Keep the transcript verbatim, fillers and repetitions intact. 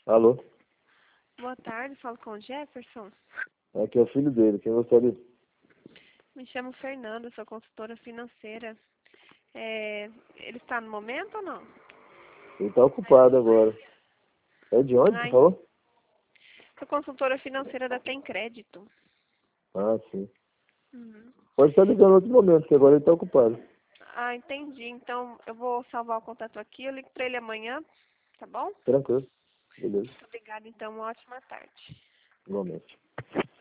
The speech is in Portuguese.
Alô? Boa tarde, falo com o Jefferson. Aqui é o filho dele, quem gostaria? Me chamo Fernanda, sou consultora financeira. É, ele está no momento ou não? Ele tá ocupado agora. É de onde, você Ai, falou? sou consultora financeira da Tem Crédito. Ah, sim. Uhum. Pode estar ligando em outro momento, que agora ele tá ocupado. Ah, entendi. Então eu vou salvar o contato aqui, eu ligo para ele amanhã, tá bom? Tranquilo. Beleza. Obrigada, então. Uma ótima tarde. Igualmente.